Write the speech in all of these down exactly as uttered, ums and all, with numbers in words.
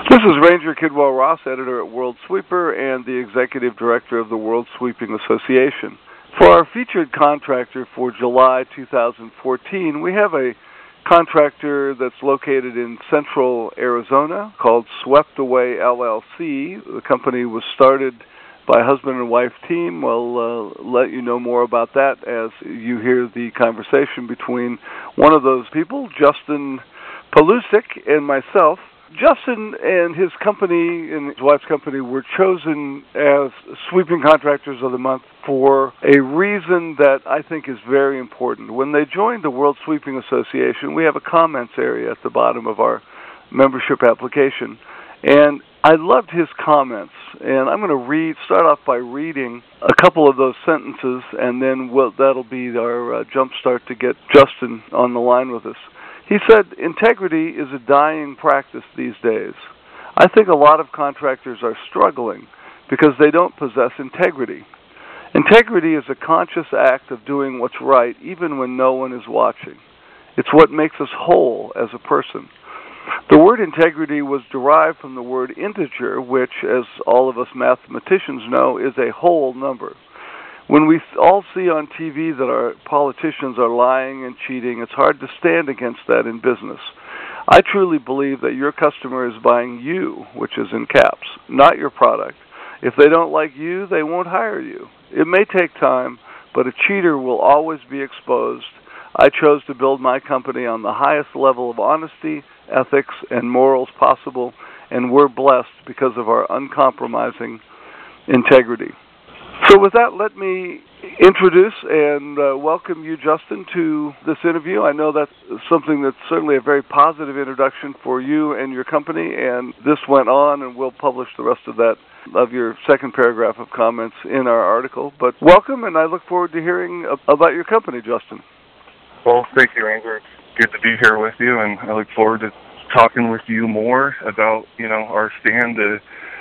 This is Ranger Kidwell Ross, editor at World Sweeper and the executive director of the World Sweeping Association. For our featured contractor for July two thousand fourteen, we have a contractor that's located in central Arizona called Swept Away L L C. The company was started by a husband and wife team. We'll uh, let you know more about that as you hear the conversation between one of those people, Justin Palusic, and myself. Justin and his company and his wife's company were chosen as Sweeping Contractors of the Month for a reason that I think is very important. When they joined the World Sweeping Association, we have a comments area at the bottom of our membership application, and I loved his comments, and I'm going to read, start off by reading a couple of those sentences, and then we'll, that'll be our uh, jump start to get Justin on the line with us. He said, integrity is a dying practice these days. I think a lot of contractors are struggling because they don't possess integrity. Integrity is a conscious act of doing what's right even when no one is watching. It's what makes us whole as a person. The word integrity was derived from the word integer, which, as all of us mathematicians know, is a whole number. When we all see on T V that our politicians are lying and cheating, it's hard to stand against that in business. I truly believe that your customer is buying you, which is in caps, not your product. If they don't like you, they won't hire you. It may take time, but a cheater will always be exposed. I chose to build my company on the highest level of honesty, ethics, and morals possible, and we're blessed because of our uncompromising integrity. So with that, let me introduce and uh, welcome you, Justin, to this interview. I know that's something that's certainly a very positive introduction for you and your company, and this went on, and we'll publish the rest of that, of your second paragraph of comments in our article. But welcome, and I look forward to hearing about your company, Justin. Well, thank you, Ranger. It's good to be here with you, and I look forward to talking with you more about, you know, our stand to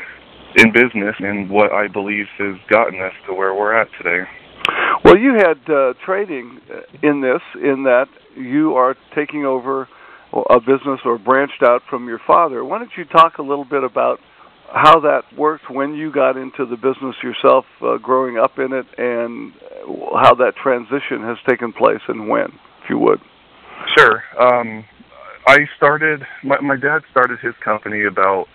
in business and what I believe has gotten us to where we're at today. Well, you had uh, training in this, in that you are taking over a business or branched out from your father. Why don't you talk a little bit about how that worked when you got into the business yourself, uh, growing up in it, and how that transition has taken place and when, if you would. Sure. Um, I started, my, my dad started his company about,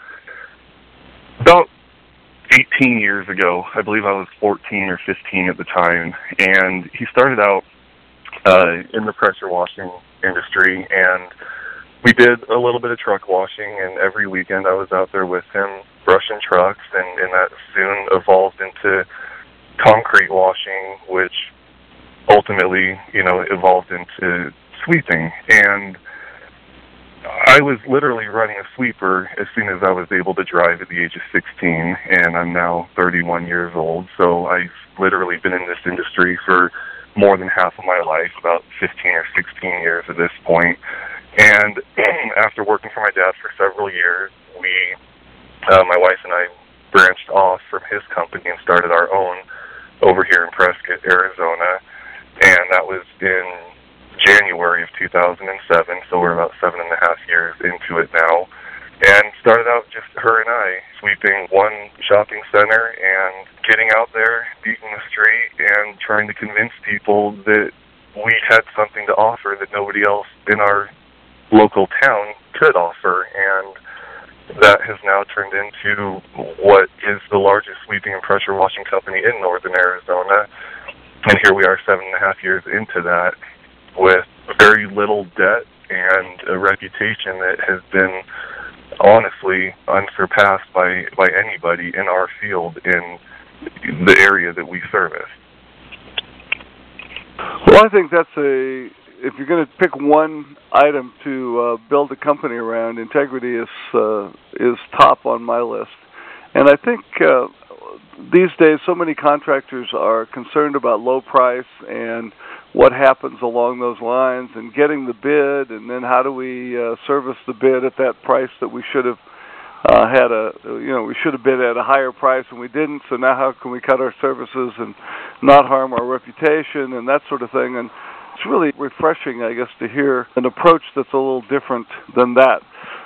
about eighteen years ago. I believe I was fourteen or fifteen at the time, and he started out uh, in the pressure washing industry, and we did a little bit of truck washing, and every weekend I was out there with him brushing trucks, and, and that soon evolved into concrete washing, which ultimately, you know, evolved into sweeping. And I was literally running a sweeper as soon as I was able to drive at the age of sixteen, and I'm now thirty-one years old, so I've literally been in this industry for more than half of my life, about fifteen or sixteen years at this point. And after working for my dad for several years, we, uh, my wife and I, branched off from his company and started our own over here in Prescott, Arizona, and that was in January of two thousand seven, so we're about seven and a half years into it now, and started out just her and I sweeping one shopping center and getting out there, beating the street, and trying to convince people that we had something to offer that nobody else in our local town could offer, and that has now turned into what is the largest sweeping and pressure washing company in northern Arizona, and here we are seven and a half years into that, with very little debt and a reputation that has been honestly unsurpassed by, by anybody in our field in the area that we service. Well, I think that's a, if you're going to pick one item to uh, build a company around, integrity is uh, is top on my list. And I think uh, these days so many contractors are concerned about low price and what happens along those lines, and getting the bid, and then how do we uh, service the bid at that price that we should have uh, had a, you know, we should have bid at a higher price and we didn't, so now how can we cut our services and not harm our reputation and that sort of thing. And it's really refreshing, I guess, to hear an approach that's a little different than that.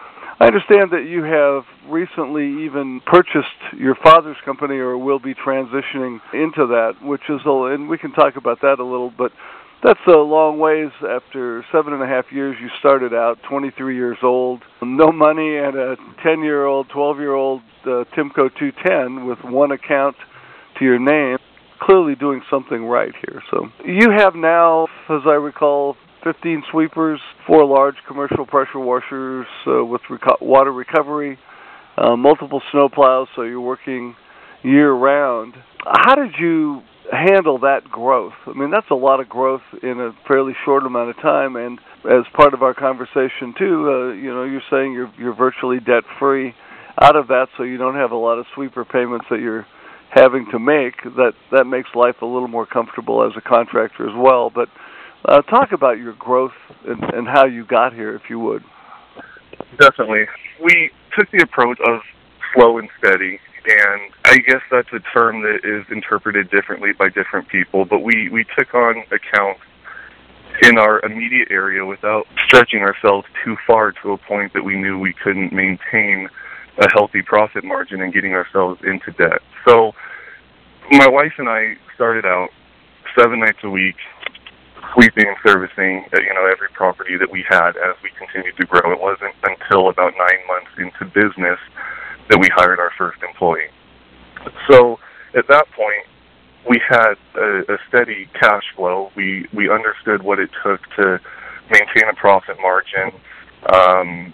I understand that you have recently even purchased your father's company, or will be transitioning into that, which is, a, and we can talk about that a little, but that's a long ways. After seven and a half years, you started out twenty-three years old, no money, and a ten-year-old, twelve-year-old uh, Timco two ten with one account to your name, clearly doing something right here. So you have now, as I recall, fifteen sweepers, four large commercial pressure washers uh, with reco- water recovery, uh, multiple snow plows, so you're working year-round. How did you handle that growth? I mean, that's a lot of growth in a fairly short amount of time, and as part of our conversation, too, uh, you know, you're saying you're, you're virtually debt-free out of that, so you don't have a lot of sweeper payments that you're having to make. That, that makes life a little more comfortable as a contractor as well, but Uh, talk about your growth and, and how you got here, if you would. Definitely. We took the approach of slow and steady, and I guess that's a term that is interpreted differently by different people, but we, we took on accounts in our immediate area without stretching ourselves too far to a point that we knew we couldn't maintain a healthy profit margin and getting ourselves into debt. So my wife and I started out seven nights a week, sweeping and servicing, uh, you know, every property that we had as we continued to grow. It wasn't until about nine months into business that we hired our first employee. So at that point, we had a, a steady cash flow. We we understood what it took to maintain a profit margin. Um,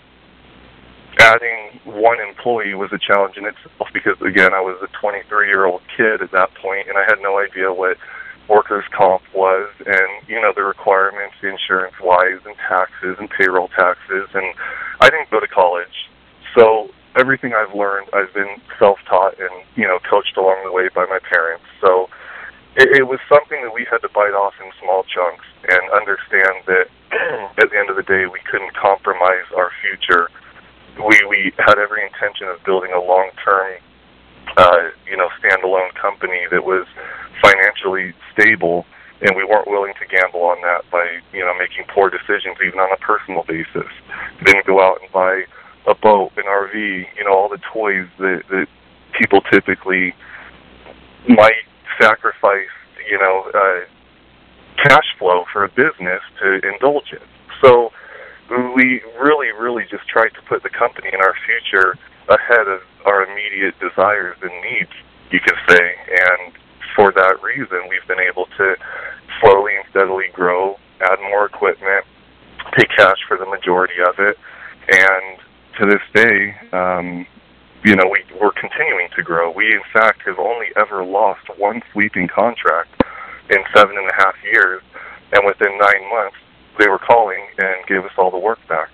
adding one employee was a challenge in itself because, again, I was a twenty-three-year-old kid at that point, and I had no idea what workers' comp was, and, you know, the requirements insurance-wise, and taxes, and payroll taxes, and I didn't go to college. So everything I've learned, I've been self-taught and, you know, coached along the way by my parents. So it, it was something that we had to bite off in small chunks and understand that at the end of the day, we couldn't compromise our future. We, we had every intention of building a long-term, uh, you know, standalone company that was financially stable, and we weren't willing to gamble on that by, you know, making poor decisions even on a personal basis. Didn't go out and buy a boat, an R V, you know, all the toys that, that people typically might sacrifice, you know, uh, cash flow for a business to indulge in. So we really, really just tried to put the company and our future ahead of our immediate desires and needs, you could say, and for that reason, we've been able to slowly and steadily grow, add more equipment, pay cash for the majority of it, and to this day, um, you know, we, we're continuing to grow. We, in fact, have only ever lost one sweeping contract in seven and a half years, and within nine months, they were calling and gave us all the work back.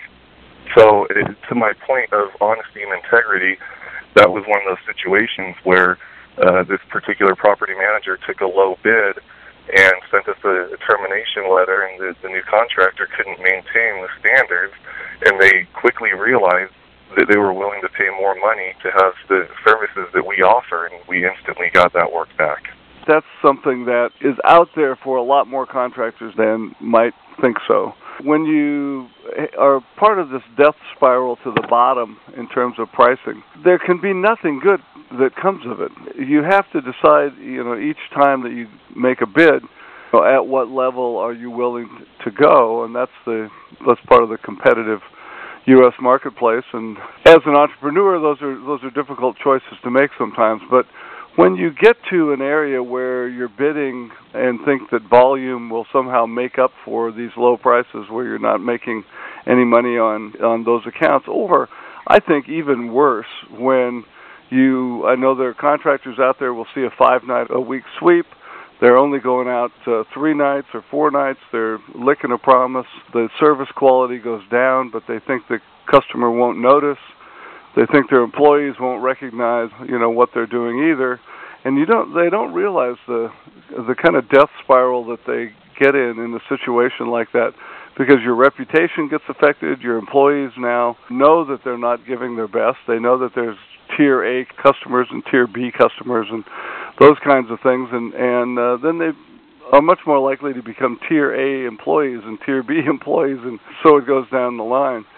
So, it, to my point of honesty and integrity, that was one of those situations where Uh, this particular property manager took a low bid and sent us a, a termination letter, and the, the new contractor couldn't maintain the standards, and they quickly realized that they were willing to pay more money to have the services that we offer, and we instantly got that work back. That's something that is out there for a lot more contractors than might think so. When you are part of this death spiral to the bottom in terms of pricing, there can be nothing good that comes of it. You have to decide, you know, each time that you make a bid, you know, at what level are you willing to go, and that's the that's part of the competitive U S marketplace. And as an entrepreneur, those are those are difficult choices to make sometimes. But when you get to an area where you're bidding and think that volume will somehow make up for these low prices, where you're not making any money on, on those accounts, or I think even worse, when you, I know there are contractors out there will see a five-night-a-week sweep. They're only going out uh, three nights or four nights. They're licking a promise. The service quality goes down, but they think the customer won't notice. They think their employees won't recognize, you know, what they're doing either, and you don't. They don't realize the the kind of death spiral that they get in in a situation like that, because your reputation gets affected. Your employees now know that they're not giving their best. They know that there's Tier A customers and Tier B customers and those kinds of things, and and uh, then they are much more likely to become Tier A employees and Tier B employees, and so it goes down the line.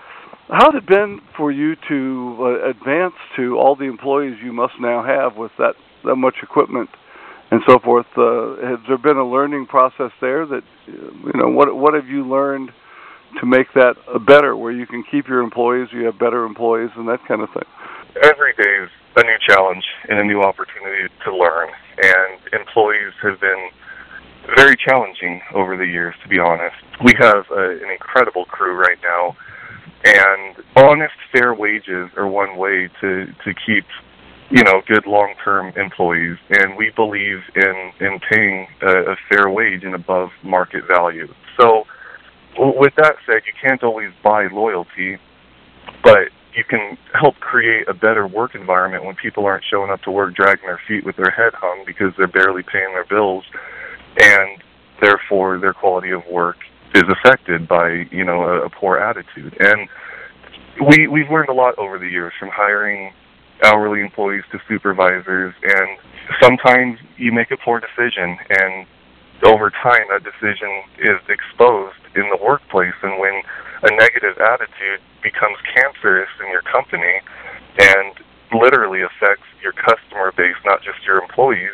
How's it been for you to uh, advance to all the employees you must now have with that, that much equipment and so forth? Uh, has there been a learning process there that, you know, what what have you learned to make that better, where you can keep your employees, you have better employees, and that kind of thing? Every day is a new challenge and a new opportunity to learn, and employees have been very challenging over the years, to be honest. We have a, an incredible crew right now, and honest, fair wages are one way to, to keep, you know, good long-term employees, and we believe in, in paying a, a fair wage and above market value. So with that said, you can't always buy loyalty, but you can help create a better work environment when people aren't showing up to work dragging their feet with their head hung because they're barely paying their bills, and therefore their quality of work is affected by, you know, a, a poor attitude. And we, we've learned a lot over the years, from hiring hourly employees to supervisors, and sometimes you make a poor decision, and over time that decision is exposed in the workplace, and when a negative attitude becomes cancerous in your company and literally affects your customer base, not just your employees,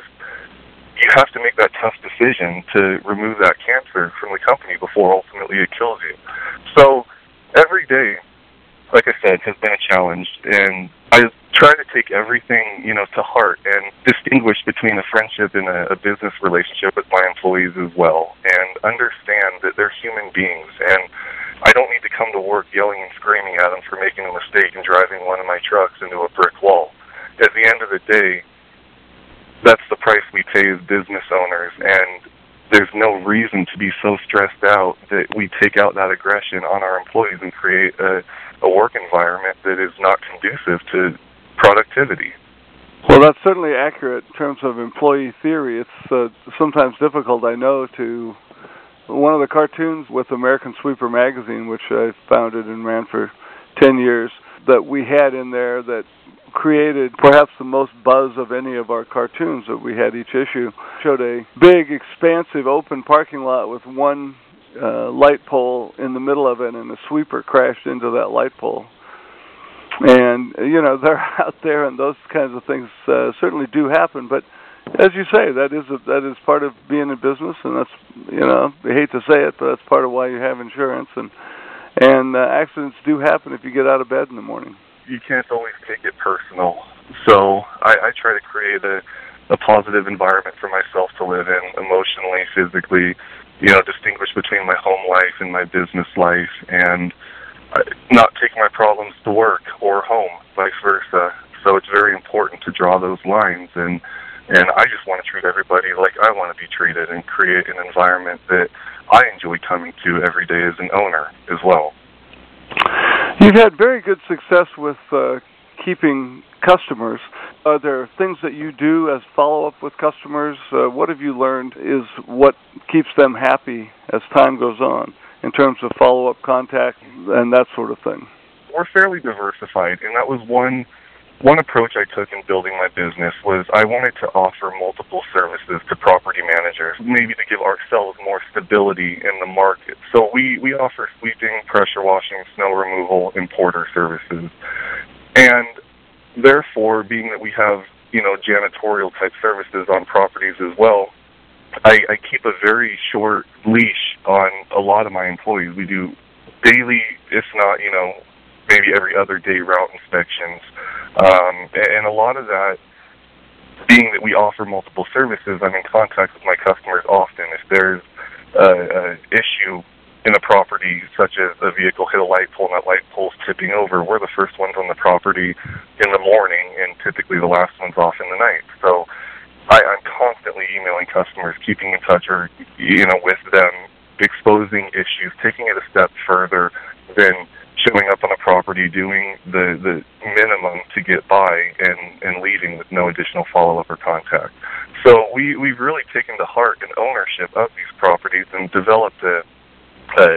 you have to make that tough decision to remove that cancer from the company before ultimately it kills you. So every day, like I said, has been a challenge, and I try to take everything, you know, to heart and distinguish between a friendship and a, a business relationship with my employees as well, and understand that they're human beings, and I don't need to come to work yelling and screaming at them for making a mistake and driving one of my trucks into a brick wall. At the end of the day, that's the price we pay as business owners, and there's no reason to be so stressed out that we take out that aggression on our employees and create a, a work environment that is not conducive to productivity. Well, that's certainly accurate in terms of employee theory. It's uh, sometimes difficult, I know, to... One of the cartoons with American Sweeper magazine, which I founded and ran for ten years, that we had in there that created perhaps the most buzz of any of our cartoons that we had each issue, showed a big, expansive, open parking lot with one uh, light pole in the middle of it, and a sweeper crashed into that light pole. And, you know, they're out there, and those kinds of things uh, certainly do happen, but as you say, that is a, that is part of being in business, and that's, you know, I hate to say it, but that's part of why you have insurance, and and uh, accidents do happen if you get out of bed in the morning. You can't always take it personal, so I, I try to create a, a positive environment for myself to live in, emotionally, physically, you know, distinguish between my home life and my business life, and not take my problems to work or home, vice versa. So it's very important to draw those lines, and And I just want to treat everybody like I want to be treated and create an environment that I enjoy coming to every day as an owner as well. You've had very good success with uh, keeping customers. Are there things that you do as follow-up with customers? Uh, what have you learned is what keeps them happy as time goes on in terms of follow-up contact and that sort of thing? We're fairly diversified, and that was one... One approach I took in building my business was I wanted to offer multiple services to property managers, maybe to give ourselves more stability in the market. So we, we offer sweeping, pressure washing, snow removal, and porter services. And therefore, being that we have, you know, janitorial type services on properties as well, I, I keep a very short leash on a lot of my employees. We do daily, if not, you know, maybe every other day route inspections. Um, and a lot of that, being that we offer multiple services, I'm in contact with my customers often. If there's an issue in a property, such as a vehicle hit a light pole and that light pole's tipping over, we're the first ones on the property in the morning, and typically the last ones off in the night. So I, I'm constantly emailing customers, keeping in touch or, you know, with them, exposing issues, taking it a step further than showing up on a property, doing the, the minimum to get by, and, and leaving with no additional follow-up or contact. So we, we've really taken to heart an ownership of these properties and developed a, a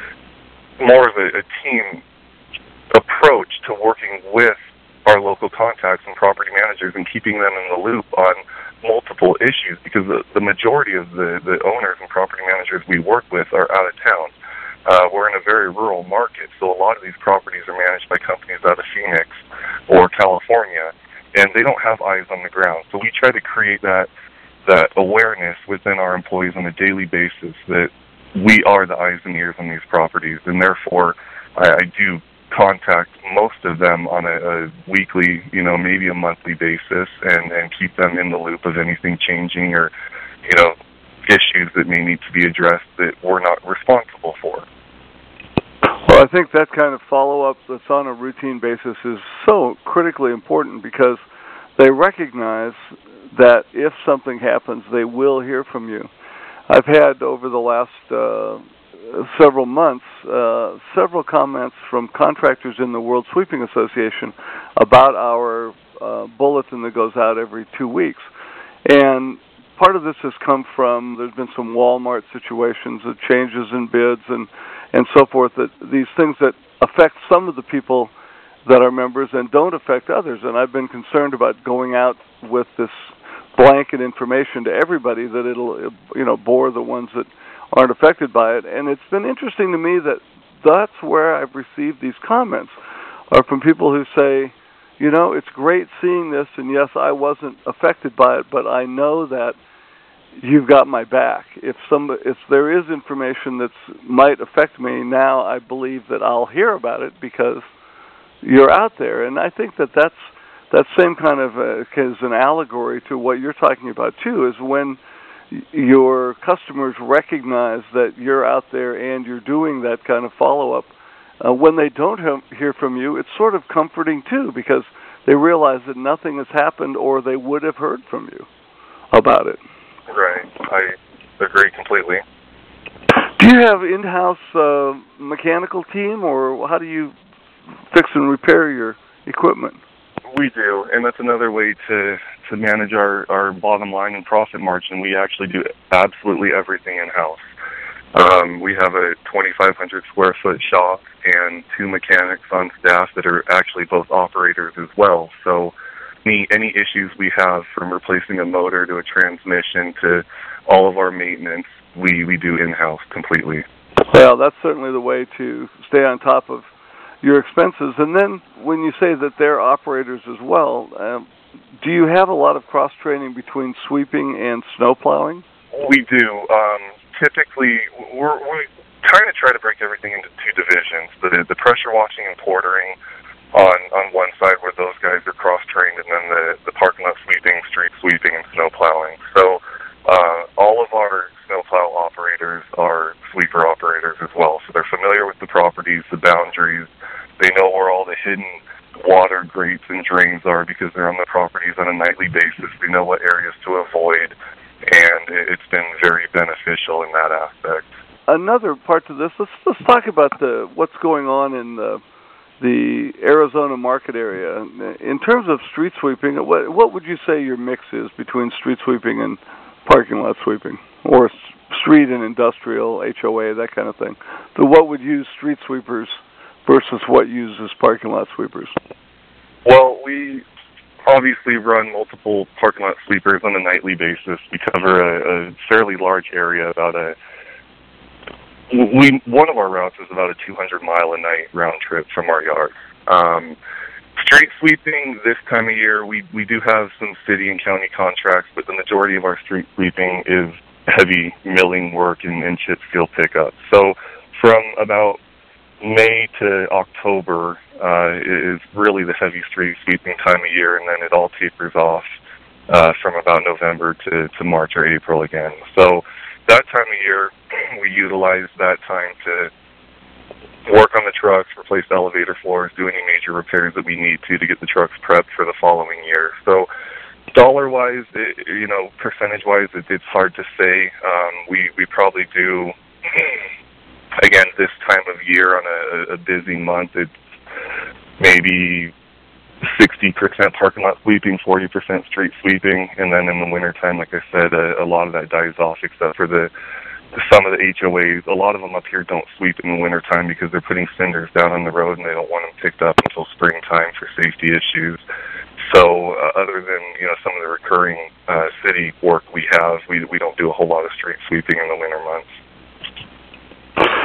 more of a, a team approach to working with our local contacts and property managers and keeping them in the loop on multiple issues, because the, the majority of the, the owners and property managers we work with are out of town. Uh, we're in a very rural market, so a lot of these properties are managed by companies out of Phoenix or California, and they don't have eyes on the ground. So we try to create that that awareness within our employees on a daily basis that we are the eyes and ears on these properties, and therefore I, I do contact most of them on a, a weekly, you know, maybe a monthly basis, and, and keep them in the loop of anything changing or, you know, issues that may need to be addressed that we're not responsible for. Well, I think that kind of follow-up that's on a routine basis is so critically important, because they recognize that if something happens, they will hear from you. I've had, over the last uh, several months, uh, several comments from contractors in the World Sweeping Association about our uh, bulletin that goes out every two weeks. And part of this has come from, there's been some Walmart situations, of changes in bids and, and so forth, that these things that affect some of the people that are members and don't affect others. And I've been concerned about going out with this blanket information to everybody that it'll, you know, bore the ones that aren't affected by it. And it's been interesting to me that that's where I've received these comments, are from people who say, you know, it's great seeing this, and yes, I wasn't affected by it, but I know that you've got my back. If some, if there is information that might affect me, now I believe that I'll hear about it because you're out there. And I think that that's that same kind of uh, is an allegory to what you're talking about too, is when your customers recognize that you're out there and you're doing that kind of follow-up. Uh, when they don't he- hear from you, it's sort of comforting too, because they realize that nothing has happened, or they would have heard from you about it. Right. I agree completely. Do you have in-house uh, mechanical team, or how do you fix and repair your equipment? We do, and that's another way to, to manage our, our bottom line and profit margin. We actually do absolutely everything in-house. Um, we have a twenty-five hundred square foot shop and two mechanics on staff that are actually both operators as well. So any, any issues we have, from replacing a motor to a transmission to all of our maintenance, we, we do in-house completely. Well, that's certainly the way to stay on top of your expenses. And then when you say that they're operators as well, um, do you have a lot of cross-training between sweeping and snow plowing? We do. Um, typically, we're, we're trying to try to break everything into two divisions. The, the pressure washing and portering on, on one side, where those guys are cross-trained, and then the, the parking lot sweeping, street sweeping, and snow plowing. So uh, all of our snowplow operators are sweeper operators as well. So they're familiar with the properties, the boundaries. They know where all the hidden water grates and drains are, because they're on the properties on a nightly basis. They know what areas to avoid, and it's been very beneficial in that aspect. Another part to this, let's let's talk about the what's going on in the the Arizona market area. In terms of street sweeping, what what would you say your mix is between street sweeping and parking lot sweeping, or street and industrial, H O A, that kind of thing? So what would use street sweepers versus what uses parking lot sweepers? Well, we obviously run multiple parking lot sweepers on a nightly basis. We cover a, a fairly large area, about a we one of our routes is about a two hundred mile a night round trip from our yard. Um, street sweeping this time of year, we, we do have some city and county contracts, but the majority of our street sweeping is heavy milling work and, and chip seal pickup. So from about May to October uh, is really the heavy street sweeping time of year, and then it all tapers off uh, from about November to, to March or April again. So that time of year, we utilize that time to work on the trucks, replace elevator floors, do any major repairs that we need to to get the trucks prepped for the following year. So dollar-wise, it, you know, percentage-wise, it, it's hard to say. Um, we, we probably do, again, this time of year on a, a busy month, it's maybe sixty percent parking lot sweeping, forty percent street sweeping, and then in the wintertime, like I said, a, a lot of that dies off except for the some of the H O As. A lot of them up here don't sweep in the wintertime because they're putting cinders down on the road and they don't want them picked up until springtime for safety issues. So uh, other than, you know, some of the recurring uh, city work we have, we we don't do a whole lot of street sweeping in the winter months.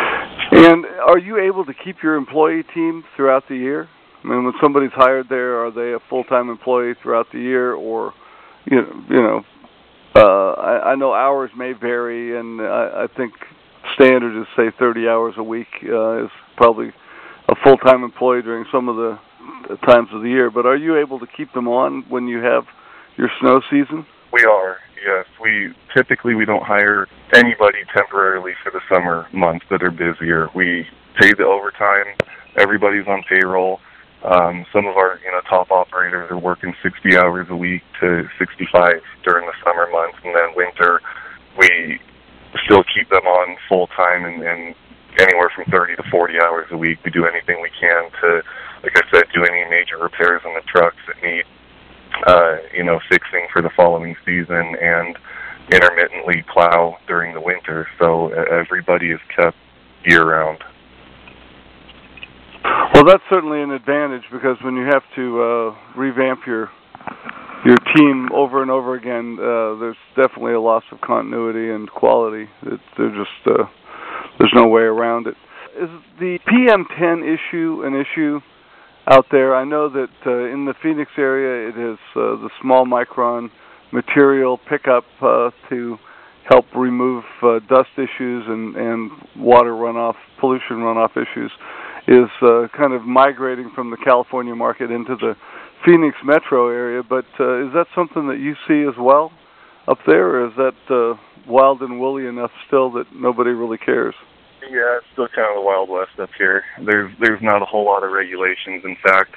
And are you able to keep your employee team throughout the year? I mean, when somebody's hired there, are they a full-time employee throughout the year, or, you know, you know uh, I, I know hours may vary, and I, I think standard is, say, thirty hours a week uh, is probably a full-time employee during some of the, the times of the year. But are you able to keep them on when you have your snow season? We are, yes. We typically we don't hire anybody temporarily for the summer months that are busier. We pay the overtime. Everybody's on payroll. Um, some of our you know top operators are working sixty hours a week to sixty-five during the summer months, and then winter we still keep them on full time and, and anywhere from thirty to forty hours a week. We do anything we can to, like I said, do any major repairs on the trucks that need uh, you know fixing for the following season, and intermittently plow during the winter. So everybody is kept year round. Well, that's certainly an advantage, because when you have to uh, revamp your your team over and over again, uh, there's definitely a loss of continuity and quality. It, they're just uh, there's no way around it. Is the P M ten issue an issue out there? I know that uh, in the Phoenix area, it is uh, the small micron material pickup uh, to help remove uh, dust issues and, and water runoff, pollution runoff issues, is uh, kind of migrating from the California market into the Phoenix metro area. But uh, is that something that you see as well up there, or is that uh, wild and woolly enough still that nobody really cares? Yeah, it's still kind of the Wild West up here. There's there's not a whole lot of regulations. In fact,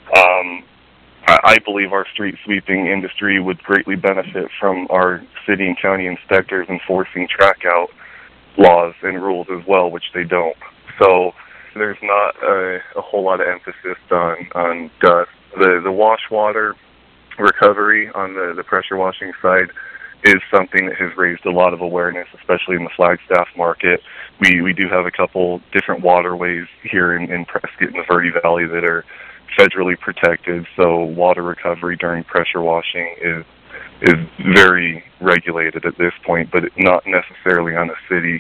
um, I, I believe our street sweeping industry would greatly benefit from our city and county inspectors enforcing track out laws and rules as well, which they don't. So there's not a, a whole lot of emphasis on, on dust. The the wash water recovery on the, the pressure washing side is something that has raised a lot of awareness, especially in the Flagstaff market. We we do have a couple different waterways here in, in Prescott and the Verde Valley that are federally protected, so water recovery during pressure washing is is very regulated at this point, but not necessarily on a city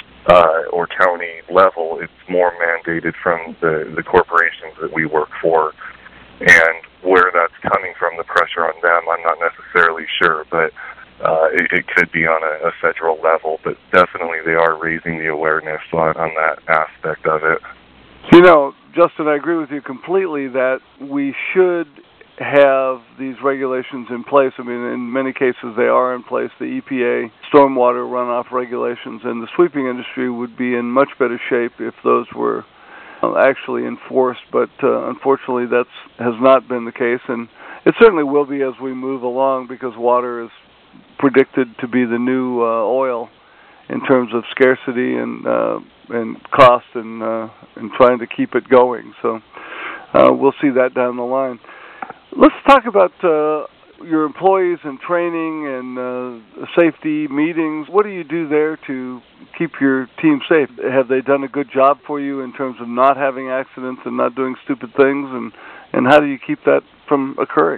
uh, or county level. It's more mandated from the, the corporations that we work for, and where that's coming from, the pressure on them, I'm not necessarily sure, but Uh, it, it could be on a, a federal level, but definitely they are raising the awareness on, on that aspect of it. You know, Justin, I agree with you completely that we should have these regulations in place. I mean, in many cases they are in place, the E P A stormwater runoff regulations, and the sweeping industry would be in much better shape if those were uh, actually enforced, but uh, unfortunately that has not been the case, and it certainly will be as we move along, because water is predicted to be the new uh, oil in terms of scarcity and uh, and cost and uh, and trying to keep it going. So uh, we'll see that down the line. Let's talk about uh, your employees and training and uh, safety meetings. What do you do there to keep your team safe? Have they done a good job for you in terms of not having accidents and not doing stupid things? And, and how do you keep that from occurring?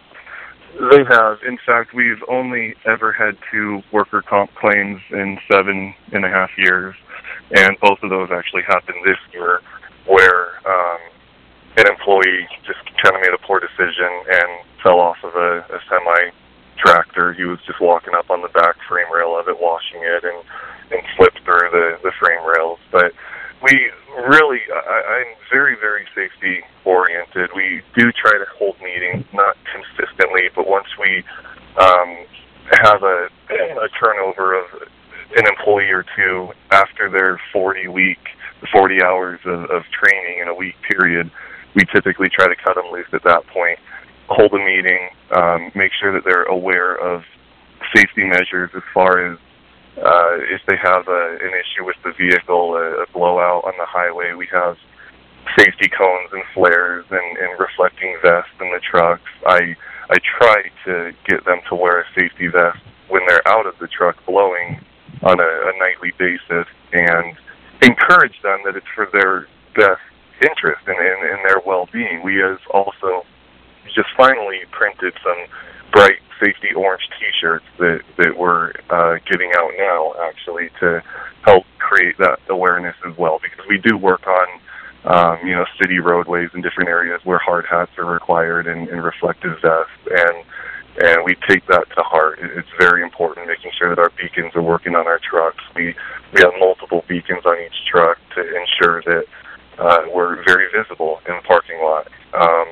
They have. In fact, we've only ever had two worker comp claims in seven and a half years, and both of those actually happened this year, where um, an employee just kind of made a poor decision and fell off of a, a semi-tractor. He was just walking up on the back frame rail of it, washing it, and, and slipped through the, the frame rails. But we really, I, I'm very, very safety-oriented. We do try to hold meetings, not consistently, but once we um, have a, a turnover of an employee or two after their forty-week, forty hours of, of training in a week period, we typically try to cut them loose at that point, hold a meeting, um, make sure that they're aware of safety measures as far as Uh, if they have a, an issue with the vehicle, a, a blowout on the highway, we have safety cones and flares and, and reflecting vests in the trucks. I I try to get them to wear a safety vest when they're out of the truck blowing on a, a nightly basis, and encourage them that it's for their best interest and, and, and their well-being. We has also just finally printed some bright safety orange T-shirts that, that we're uh, giving out now, actually, to help create that awareness as well, because we do work on, um, you know, city roadways in different areas where hard hats are required and, and reflective vests, and and we take that to heart. It's very important making sure that our beacons are working on our trucks. We we have multiple beacons on each truck to ensure that uh, we're very visible in the parking lot. Um,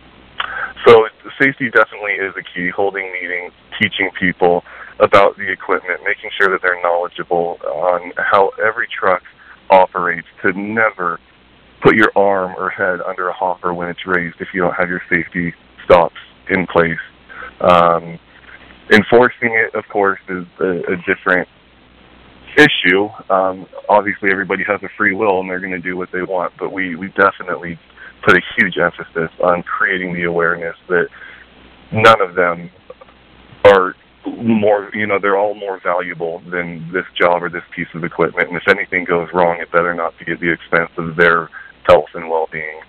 so safety definitely is a key. Holding meetings, teaching people about the equipment, making sure that they're knowledgeable on how every truck operates, to never put your arm or head under a hopper when it's raised if you don't have your safety stops in place. Um, enforcing it, of course, is a, a different issue. Um, obviously, everybody has a free will, and they're going to do what they want, but we, we definitely put a huge emphasis on creating the awareness that none of them are more, you know, they're all more valuable than this job or this piece of equipment, and if anything goes wrong, it better not be at the expense of their health and well-being.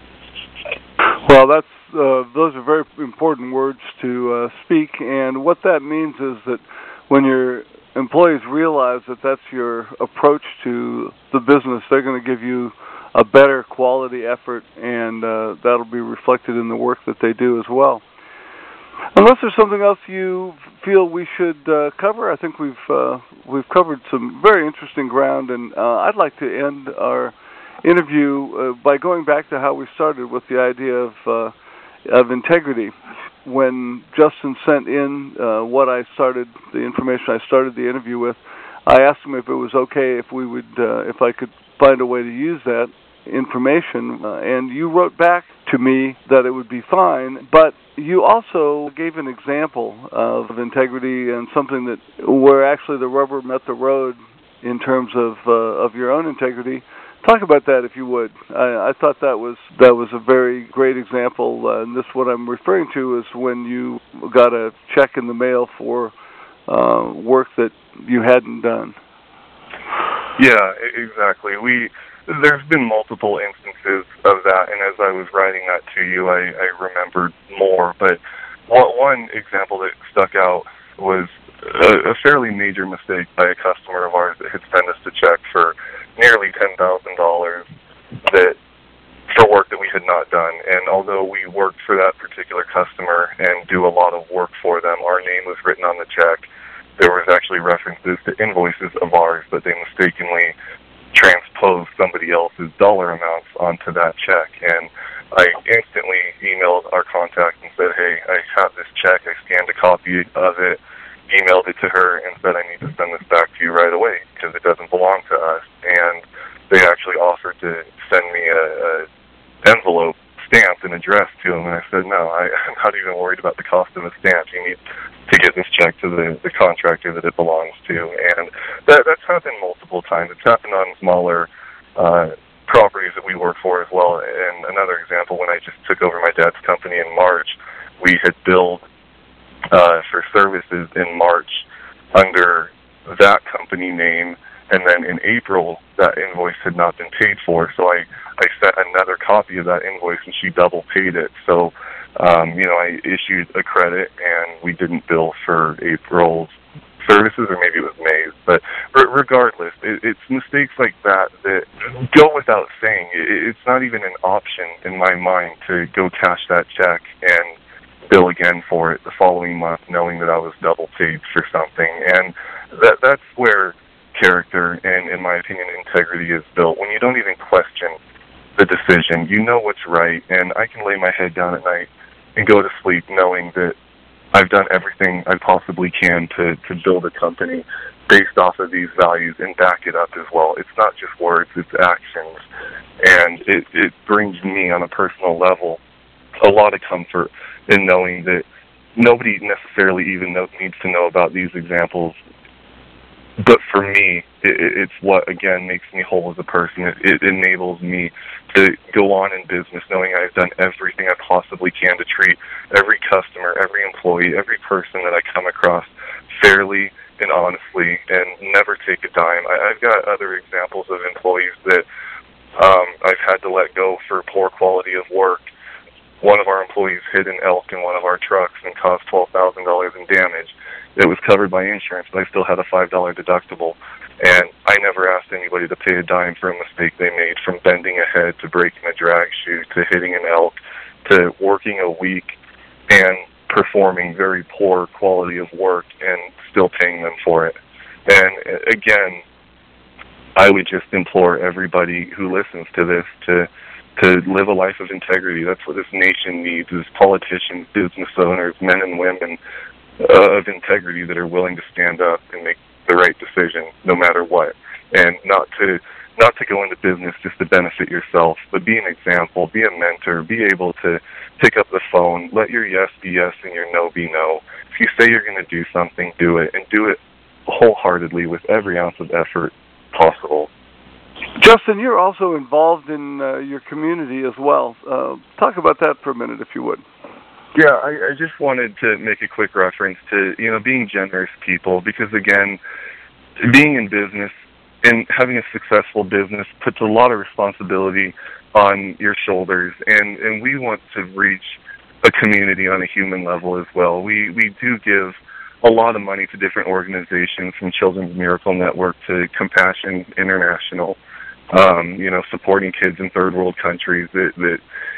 Well, that's uh, those are very important words to uh, speak, and what that means is that when your employees realize that that's your approach to the business, they're going to give you a better quality effort, and uh, that'll be reflected in the work that they do as well. Unless there's something else you feel we should uh, cover, I think we've uh, we've covered some very interesting ground, and uh, I'd like to end our interview uh, by going back to how we started with the idea of uh, of integrity. When Justin sent in uh, what I started, the information I started the interview with, I asked him if it was okay if we would, uh, if I could find a way to use that information, uh, and you wrote back to me that it would be fine, but you also gave an example of integrity and something that where actually the rubber met the road in terms of uh, of your own integrity. Talk about that, if you would. I, I thought that was that was a very great example, uh, and this what I'm referring to is when you got a check in the mail for uh, work that you hadn't done. Yeah, exactly. We there's been multiple instances of that, and as I was writing that to you, I, I remembered more. But one example that stuck out was a, a fairly major mistake by a customer of ours that had sent us a check for nearly ten thousand dollars that for work that we had not done. And although we worked for that particular customer and do a lot of work for them, our name was written on the check. There was actually references to invoices of ours, but they mistakenly transposed somebody else's dollar amounts onto that check. And I instantly emailed our contact and said, hey, I have this check. I scanned a copy of it, emailed it to her, and said, I need to send this back to you right away because it doesn't belong to us. And they actually offered to send me a, a envelope stamped and addressed to them, and I said, no, I, I'm not even worried about the cost of the stamp. You need to get this check to the, the contractor that it belongs to. And that, that's happened multiple times. It's happened on smaller uh, properties that we work for as well. And another example, when I just took over my dad's company in March, we had billed uh, for services in March under that company name, and then in April, that invoice had not been paid for, so I, I sent another copy of that invoice, and she double paid it. So, um, you know, I issued a credit, and we didn't bill for April's services, or maybe it was May's. But re- regardless, it, it's mistakes like that that go without saying. It, it's not even an option in my mind to go cash that check and bill again for it the following month, knowing that I was double paid for something. And that that's where character and, in my opinion, integrity is built. When you don't even question the decision, you know what's right, and I can lay my head down at night and go to sleep knowing that I've done everything I possibly can to, to build a company based off of these values and back it up as well. It's not just words, it's actions, and it, it brings me on a personal level a lot of comfort in knowing that nobody necessarily even know, needs to know about these examples. But for me, it, it's what, again, makes me whole as a person. It, it enables me to go on in business knowing I've done everything I possibly can to treat every customer, every employee, every person that I come across fairly and honestly and never take a dime. I, I've got other examples of employees that um, I've had to let go for poor quality of work. One of our employees hit an elk in one of our trucks and caused twelve thousand dollars in damage. It was covered by insurance, but I still had a five dollar deductible. And I never asked anybody to pay a dime for a mistake they made, from bending a head to breaking a drag chute to hitting an elk to working a week and performing very poor quality of work and still paying them for it. And again, I would just implore everybody who listens to this to to live a life of integrity. That's what this nation needs, is politicians, business owners, men and women uh, of integrity that are willing to stand up and make the right decision no matter what, and not to not to go into business just to benefit yourself, but be an example, be a mentor, be able to pick up the phone, let your yes be yes and your no be no. If you say you're going to do something, do it, and do it wholeheartedly with every ounce of effort possible. Justin, you're also involved in uh, your community as well. Uh, talk about that for a minute, if you would. Yeah, I, I just wanted to make a quick reference to, you know, being generous people, because, again, being in business and having a successful business puts a lot of responsibility on your shoulders, and, and we want to reach a community on a human level as well. We, we do give a lot of money to different organizations, from Children's Miracle Network to Compassion International, um, you know, supporting kids in third world countries that, that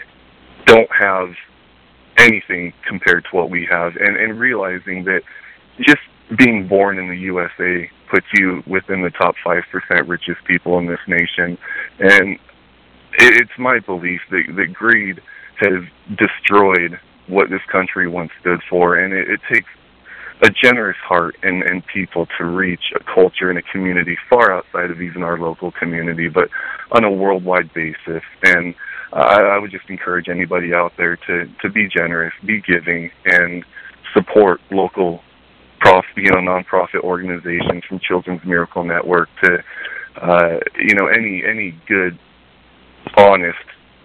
don't have anything compared to what we have, and, and realizing that just being born in the U S A puts you within the top five percent richest people in this nation. And it, it's my belief that, that greed has destroyed what this country once stood for, and it, it takes a generous heart and, and people to reach a culture and a community far outside of even our local community, but on a worldwide basis. And I, I would just encourage anybody out there to, to be generous, be giving, and support local prof, you know, nonprofit organizations, from Children's Miracle Network to, uh, you know, any any good, honest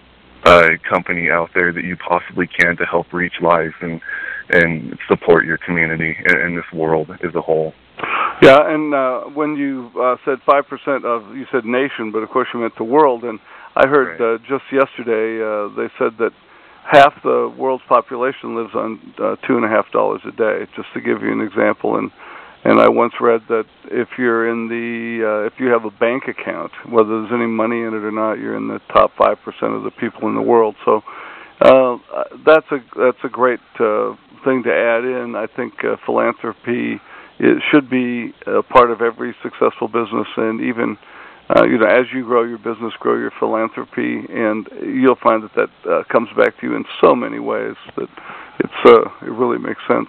uh, company out there that you possibly can to help reach lives and and support your community and, and this world as a whole. Yeah, and uh, when you uh, said five percent of, you said nation, but of course you meant the world, and I heard right. uh, just yesterday uh, they said that half the world's population lives on uh, two and a half dollars a day, just to give you an example. And and I once read that if you're in the uh, if you have a bank account, whether there's any money in it or not, you're in the top five percent of the people in the world. So uh, that's a that's a great uh, thing to add in. I think uh, philanthropy, it should be a part of every successful business, and even uh, you know, as you grow your business, grow your philanthropy, and you'll find that that uh, comes back to you in so many ways that it's uh, it really makes sense.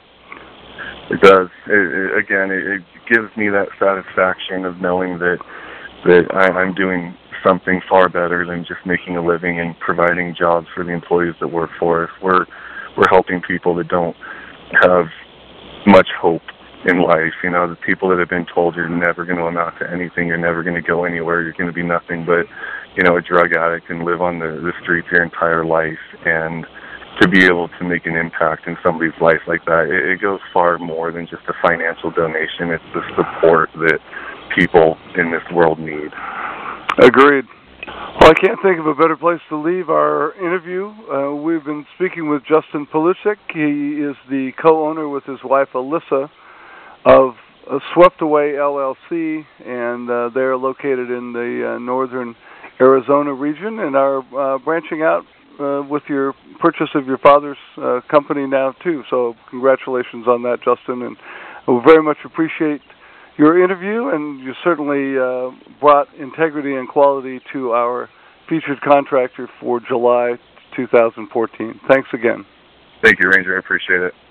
It does. It, it, again, it, it gives me that satisfaction of knowing that that I, I'm doing something far better than just making a living and providing jobs for the employees that work for us. We're we're helping people that don't have much hope in life. You know, the people that have been told you're never going to amount to anything, you're never going to go anywhere, you're going to be nothing but, you know, a drug addict and live on the, the streets your entire life. And to be able to make an impact in somebody's life like that, it, it goes far more than just a financial donation. It's the support that people in this world need. Agreed. Well, I can't think of a better place to leave our interview. Uh, we've been speaking with Justin Palucek. He is the co-owner with his wife, Alyssa, of uh, Swept Away L L C, and uh, they're located in the uh, northern Arizona region and are uh, branching out uh, with your purchase of your father's uh, company now, too. So congratulations on that, Justin, and we very much appreciate your interview, and you certainly uh, brought integrity and quality to our featured contractor for July two thousand fourteen. Thanks again. Thank you, Ranger. I appreciate it.